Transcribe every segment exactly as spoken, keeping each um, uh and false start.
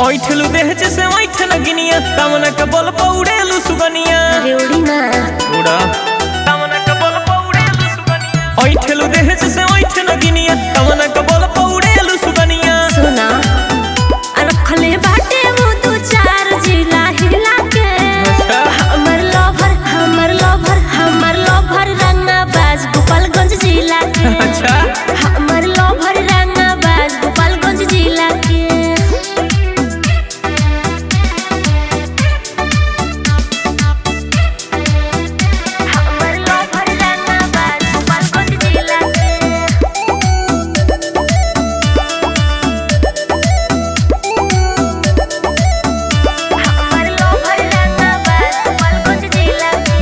ओइठलू देह जैसे ओइठ नगिनिया कामना के बल पौड़ेलू सुगनिया रेवड़ी ना उड़ा कामना के बल पौड़ेलू सुगनिया ओइठलू देह जैसे ओइठ नगिनिया कामना के बल पौड़ेलू सुगनिया सुना रखले बाटे वो दो चार जिला हिला के अच्छा हमर लवर हमर लवर हमर लवर रंगाबाज गोपालगंज जिला के अच्छा हमर लवर रंगाबाज गोपालगंज जिला के हमर लवर रंगाबाज गोपालगंज जिला के हमर लवर रंगाबाज गोपालगंज जिला के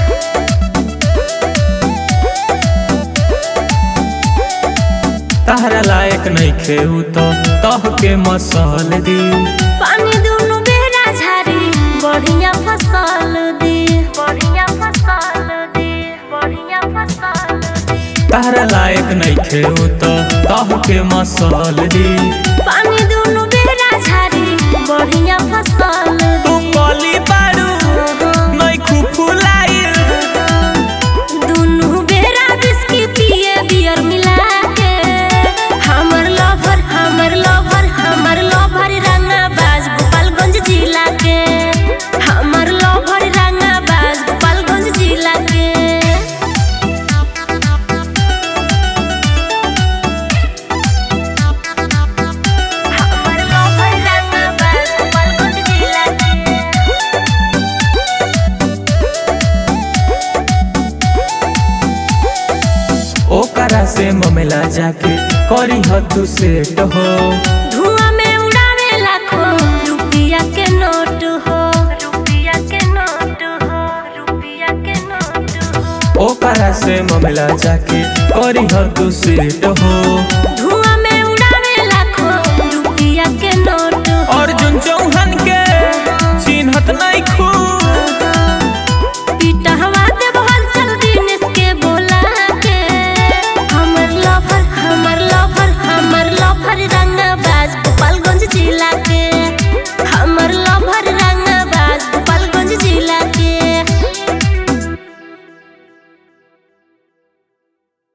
तहरा लायक नहीं खेऊ तो तह के मसल दी पानी दूनो बेरा झारी बढ़िया फसल दी बढ़िया फसल दी बढ़िया फसल दी तहरा लायक नहीं खेऊ तो तह के मसल दी पानी दूनो बेरा झारी बढ़िया फसल तू दी कली बारू नहीं खुफुलाई दूनो बेरा बिस्की पिए बियर मिला के हमर लवर हमर लवर हमर लवर रंगाबाज गोपालगंज जिला के हमर लवर रंगाबाज गोपालगंज जिला के हमर लवर रंगाबाज गोपालगंज जिला के ओकरा से ममेला जाके करी हतु सेट हो धुआं में उड़ावे लाखों रुपया के नोट हो रुपया के नोट हो रुपया के नोट हो ओकरा से ममेला जाके करी हतु सेट हो धुआं में उड़ावे लाखों रुपया के नोट हो अर्जुन चौहान के चिन्हत नहीं खू